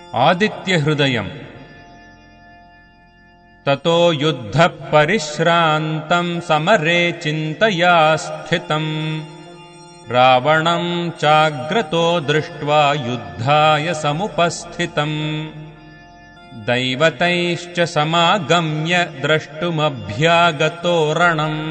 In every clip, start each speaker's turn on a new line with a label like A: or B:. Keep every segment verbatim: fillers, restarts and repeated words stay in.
A: आदित्यहृदयम्। ततो युद्धः परिश्रान्तम् समरे चिन्तया स्थितम् रावणम् चाग्रतो दृष्ट्वा युद्धाय समुपस्थितम् दैवतैश्च समागम्य द्रष्टुमभ्यागतो रणम्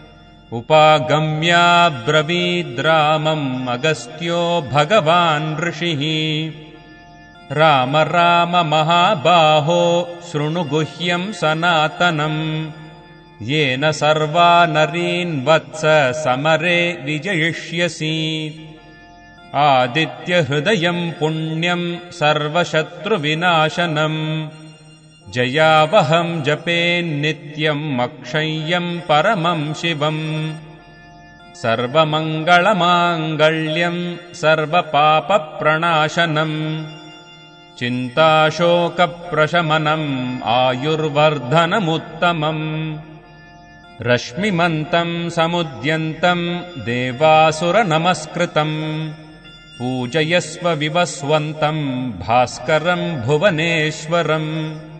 A: उपागम्याब्रवीद्रामम् अगस्त्यो भगवान् ऋषिः राम राम महाबाहो शृणु गुह्यम् सनातनम् येन सर्वा नरीन् वत्स समरे विजयिष्यसि आदित्यहृदयम् पुण्यम् सर्वशत्रुविनाशनम् जयावहम् जपेन्नित्यम् अक्षय्यम् परमम् शिवम् सर्वमङ्गलमाङ्गल्यम् सर्वपापप्रणाशनम् चिन्ताशोकप्रशमनम् आयुर्वर्धनमुत्तमम् रश्मिमन्तम् समुद्यन्तम् देवासुरनमस्कृतम् पूजयस्व विवस्वन्तम् भास्करम् भुवनेश्वरम्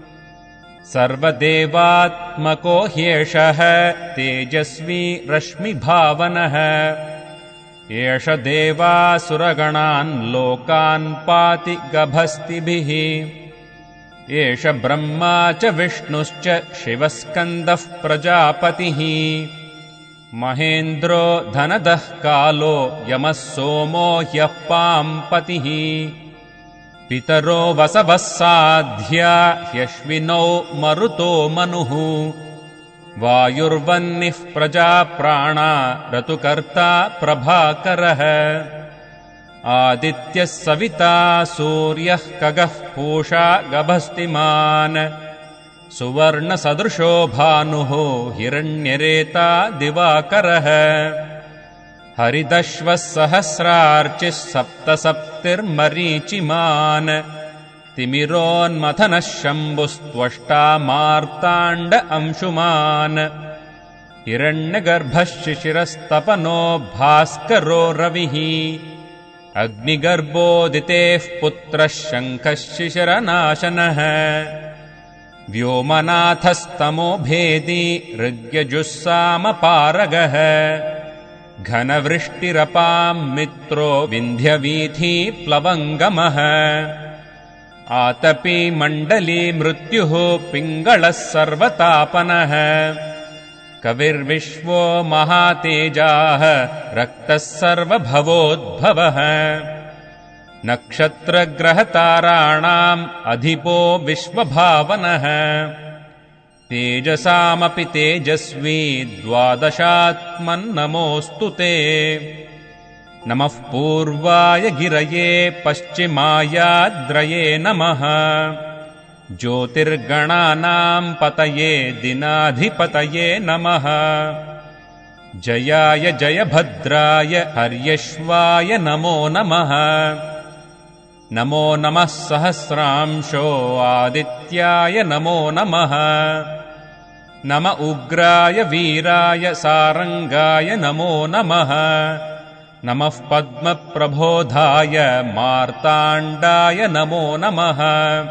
A: सर्वदेवात्मको ह्येषः तेजस्वी रश्मिभावनः एष देवासुरगणान् लोकान् पाति गभस्तिभिः एष ब्रह्मा च विष्णुश्च शिवस्कन्दः प्रजापतिः महेन्द्रो धनदः कालो यमः सोमो ह्यः पाम्पतिः पितरो वसवः साध्या ह्यश्विनौ मरुतो मनुः वायुर्वह्निः प्रजाप्राणा ऋतुकर्ता प्रभाकरः आदित्यः सविता सूर्यः खगः पूषा गभस्तिमान् सुवर्णसदृशो भानुः हिरण्यरेता दिवाकरः हरिदश्वः सहस्रार्चिः सप्तसप्तिर्मरीचिमान् तिमिरोन्मथनः शम्भुस्त्वष्टा मार्ताण्ड अंशुमान् हिरण्यगर्भः शिशिरस्तपनो भास्करो रविः अग्निगर्भोदितेः पुत्रः शङ्खः शिशिरनाशनः व्योमनाथस्तमो भेदी ऋग्यजुस्सामपारगः घनवृष्टिरपाम् मित्रो विन्ध्यवीथी प्लवङ्गमः आतपी मण्डली मृत्युः पिङ्गळः सर्वतापनः कविर्विश्वो महातेजाः रक्तः सर्वभवोद्भवः नक्षत्रग्रहताराणाम् अधिपो विश्वभावनः तेजसामपि तेजस्वी द्वादशात्मन्नमोऽस्तु ते नमः पूर्वाय गिरये पश्चिमायाद्रये नमः ज्योतिर्गणानाम् पतये दिनाधिपतये नमः जयाय जयभद्राय हर्यश्वाय नमो नमः नमो नमः सहस्रांशो आदित्याय नमो नमः नम उग्राय वीराय सारङ्गाय नमो नमः नमः पद्मप्रबोधाय मार्ताण्डाय नमो नमः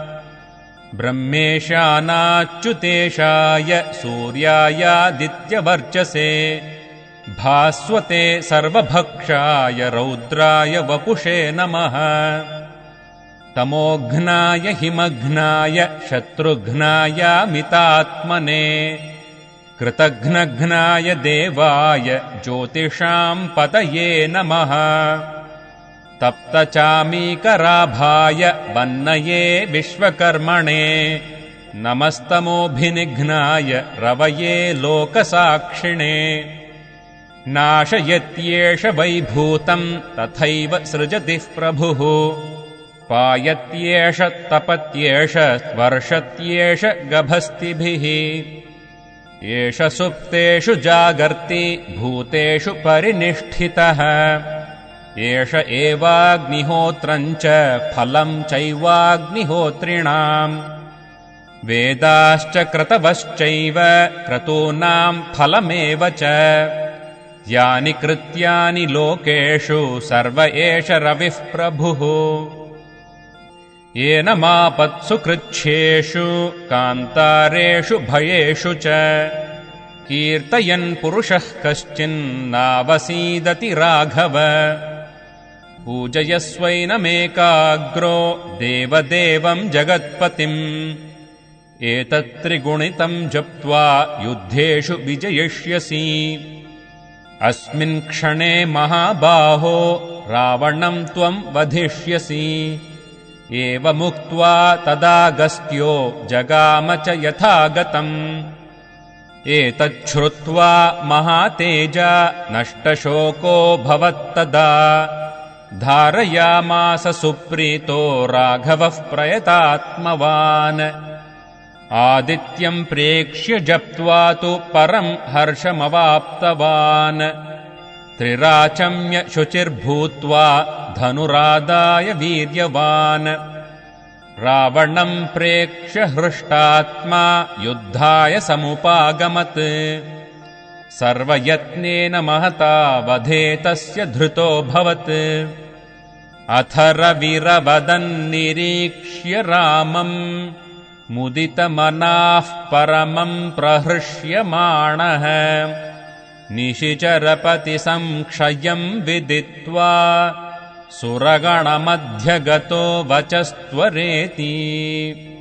A: ब्रह्मेशानाच्युतेशाय सूर्यायादित्यवर्चसे भास्वते सर्वभक्षाय रौद्राय वपुषे नमः तमोघ्नाय हिमघ्नाय शत्रुघ्नायामितात्मने कृतघ्नघ्नाय देवाय ज्योतिषाम् पतये नमः तप्तचामीकराभाय वह्नये विश्वकर्मणे नमस्तमोभिनिघ्नाय रवये लोकसाक्षिणे नाशयत्येष वैभूतम् तथैव सृजति प्रभुः पायत्येष तपत्येष वर्षत्येष गभस्तिभिः एष सुप्तेषु जागर्ति भूतेषु परिनिष्ठितः एष एवाग्निहोत्रम् च फलम् चैवाग्निहोत्रिणाम् वेदाश्च क्रतवश्चैव क्रतूनाम् फलमेव च यानि कृत्यानि लोकेषु सर्व एष रविः प्रभुः येन मापत्सु कृच्छ्रेषु कान्तारेषु भयेषु च कीर्तयन् पुरुषः कश्चिन्नावसीदति राघव पूजयस्वैनमेकाग्रो देवदेवम् जगत्पतिम् एतत्त्रिगुणितम् जप्त्वा युद्धेषु विजयिष्यसि अस्मिन् क्षणे महाबाहो रावणम् त्वम् वधिष्यसि एवमुक्त्वा तदागस्त्यो जगाम च यथागतम् एतच्छ्रुत्वा महातेजा नष्टशोको भवत्तदा धारयामास सुप्रीतो राघवः प्रयतात्मवान् आदित्यम् प्रेक्ष्य जप्त्वा तु परम् हर्षमवाप्तवान् त्रिराचम्य शुचिर्भूत्वा धनुरादाय वीर्यवान् रावणम् प्रेक्ष्य हृष्टात्मा युद्धाय समुपागमत् सर्वयत्नेन महता वधे तस्य धृतोऽभवत् अथ रविरवदन्निरीक्ष्य रामम् मुदितमनाः परमम् प्रहृष्यमाणः निशिचरपतिसंक्षयम् विदित्वा सुरगणमध्यगतो वचस्त्वरेति।